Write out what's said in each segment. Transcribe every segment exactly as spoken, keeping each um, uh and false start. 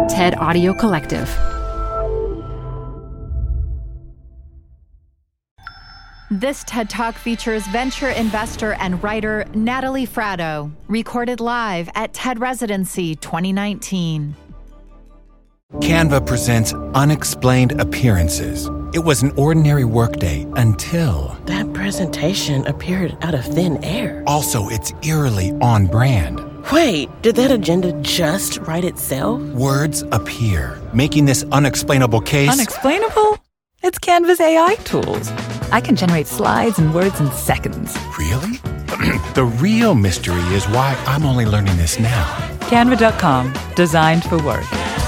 TED Audio Collective. This TED Talk features venture investor and writer Natalie Fratto, recorded live at TED Residency twenty nineteen. Canva presents Unexplained Appearances. It was an ordinary workday until... That presentation appeared out of thin air. Also, it's eerily on brand. Wait, did that agenda just write itself? Words appear, making this unexplainable case... Unexplainable? It's Canva's A I tools. I can generate slides and words in seconds. Really? The real mystery is why I'm only learning this now. Canva dot com, designed for work.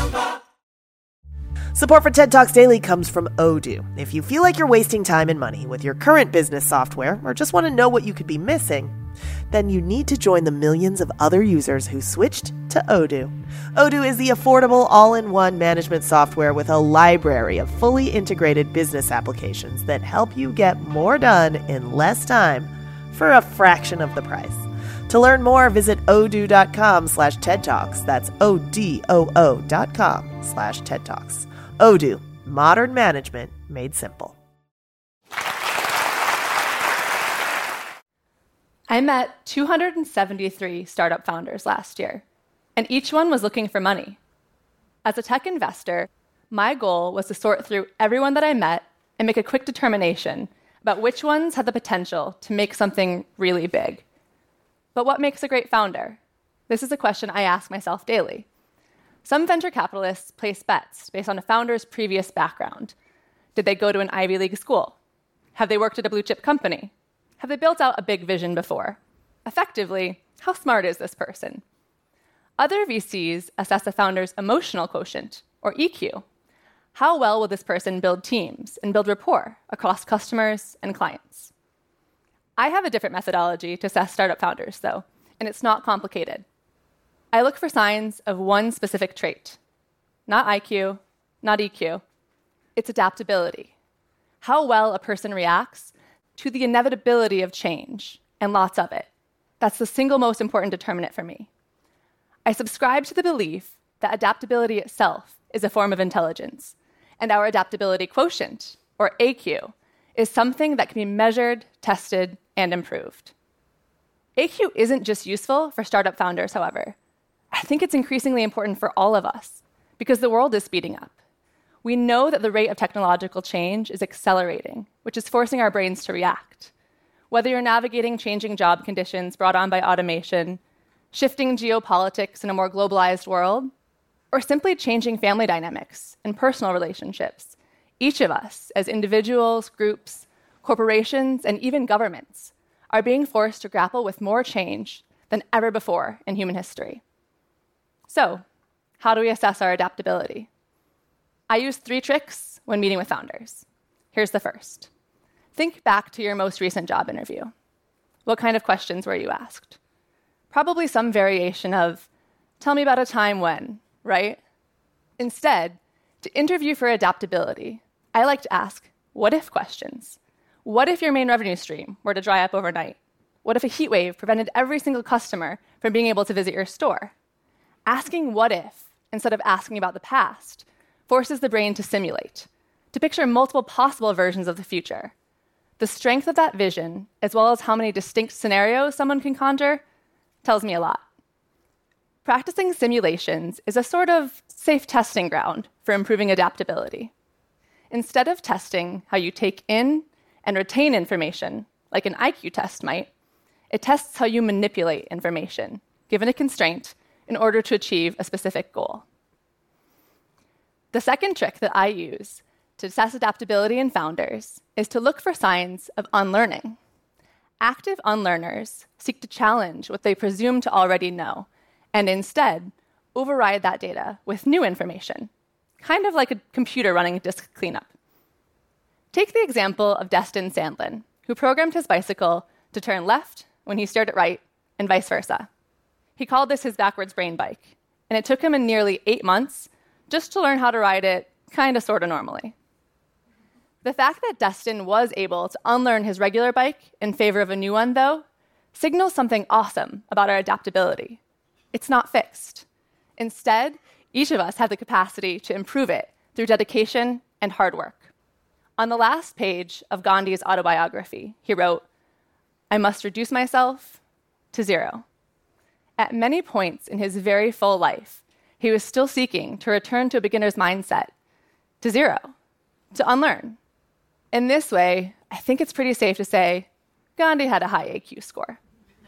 Support for TED Talks Daily comes from Odoo. If you feel like you're wasting time and money with your current business software or just want to know what you could be missing, then you need to join the millions of other users who switched to Odoo. Odoo is the affordable all-in-one management software with a library of fully integrated business applications that help you get more done in less time for a fraction of the price. To learn more, visit odoo.com slash TED Talks. That's O-D-O-O dot com slash TED Talks. Odoo, modern management made simple. I met two hundred seventy-three startup founders last year, and each one was looking for money. As a tech investor, my goal was to sort through everyone that I met and make a quick determination about which ones had the potential to make something really big. But what makes a great founder? This is a question I ask myself daily. Some venture capitalists place bets based on a founder's previous background. Did they go to an Ivy League school? Have they worked at a blue-chip company? Have they built out a big vision before? Effectively, how smart is this person? Other V Cs assess a founder's emotional quotient, or E Q. How well will this person build teams and build rapport across customers and clients? I have a different methodology to assess startup founders, though, and it's not complicated. I look for signs of one specific trait. Not I Q, not E Q. It's adaptability. How well a person reacts to the inevitability of change, and lots of it. That's the single most important determinant for me. I subscribe to the belief that adaptability itself is a form of intelligence, and our adaptability quotient, or A Q, is something that can be measured, tested, and improved. A Q isn't just useful for startup founders, however. I think it's increasingly important for all of us, because the world is speeding up. We know that the rate of technological change is accelerating, which is forcing our brains to react. Whether you're navigating changing job conditions brought on by automation, shifting geopolitics in a more globalized world, or simply changing family dynamics and personal relationships, each of us, as individuals, groups, corporations, and even governments, are being forced to grapple with more change than ever before in human history. So, how do we assess our adaptability? I use three tricks when meeting with founders. Here's the first. Think back to your most recent job interview. What kind of questions were you asked? Probably some variation of, tell me about a time when, right? Instead, to interview for adaptability, I like to ask what-if questions. What if your main revenue stream were to dry up overnight? What if a heat wave prevented every single customer from being able to visit your store? Asking what if, instead of asking about the past, forces the brain to simulate, to picture multiple possible versions of the future. The strength of that vision, as well as how many distinct scenarios someone can conjure, tells me a lot. Practicing simulations is a sort of safe testing ground for improving adaptability. Instead of testing how you take in and retain information, like an I Q test might, it tests how you manipulate information, given a constraint, in order to achieve a specific goal. The second trick that I use to assess adaptability in founders is to look for signs of unlearning. Active unlearners seek to challenge what they presume to already know, and instead override that data with new information, kind of like a computer running disk cleanup. Take the example of Destin Sandlin, who programmed his bicycle to turn left when he steered it right, and vice versa. He called this his backwards brain bike, and it took him in nearly eight months just to learn how to ride it kind of sort of normally. The fact that Destin was able to unlearn his regular bike in favor of a new one, though, signals something awesome about our adaptability. It's not fixed. Instead, Each of us have the capacity to improve it through dedication and hard work. On the last page of Gandhi's autobiography, he wrote, "I must reduce myself to zero." At many points in his very full life, he was still seeking to return to a beginner's mindset, to zero, to unlearn. In this way, I think it's pretty safe to say Gandhi had a high A Q score.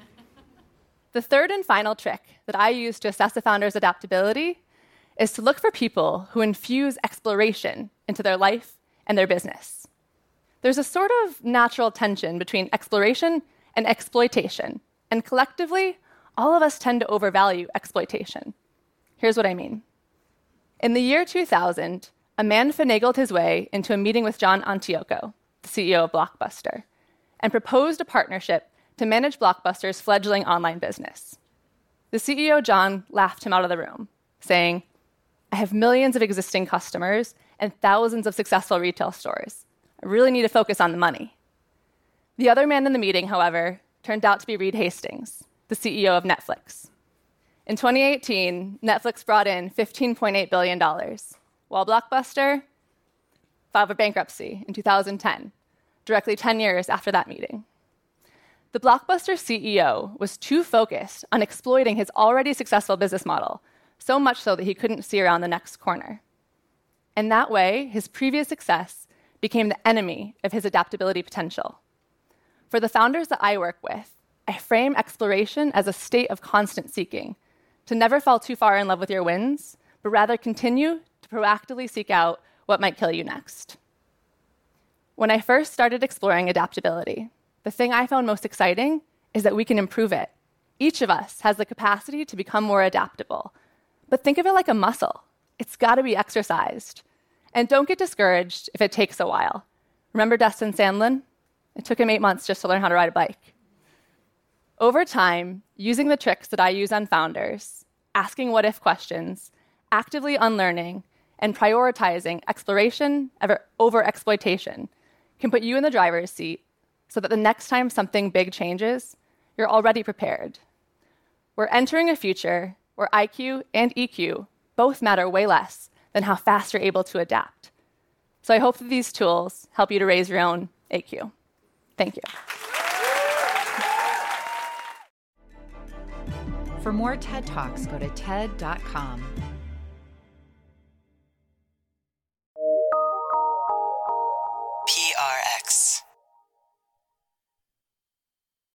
The third and final trick that I use to assess a founder's adaptability is to look for people who infuse exploration into their life and their business. There's a sort of natural tension between exploration and exploitation, and collectively, all of us tend to overvalue exploitation. Here's what I mean. In the year two thousand, a man finagled his way into a meeting with John Antioco, the C E O of Blockbuster, and proposed a partnership to manage Blockbuster's fledgling online business. The C E O, John, laughed him out of the room, saying, "I have millions of existing customers and thousands of successful retail stores. I really need to focus on the money." The other man in the meeting, however, turned out to be Reed Hastings, the C E O of Netflix. In twenty eighteen, Netflix brought in fifteen point eight billion dollars, while Blockbuster filed for bankruptcy in two thousand ten, directly ten years after that meeting. The Blockbuster C E O was too focused on exploiting his already successful business model, so much so that he couldn't see around the next corner. In that way, his previous success became the enemy of his adaptability potential. For the founders that I work with, I frame exploration as a state of constant seeking, to never fall too far in love with your wins, but rather continue to proactively seek out what might kill you next. When I first started exploring adaptability, the thing I found most exciting is that we can improve it. Each of us has the capacity to become more adaptable. But think of it like a muscle. It's got to be exercised. And don't get discouraged if it takes a while. Remember Dustin Sandlin? It took him eight months just to learn how to ride a bike. Over time, using the tricks that I use on founders, asking what-if questions, actively unlearning, and prioritizing exploration over exploitation can put you in the driver's seat so that the next time something big changes, you're already prepared. We're entering a future where I Q and E Q both matter way less than how fast you're able to adapt. So I hope that these tools help you to raise your own A Q. Thank you. For more TED Talks, go to T E D dot com.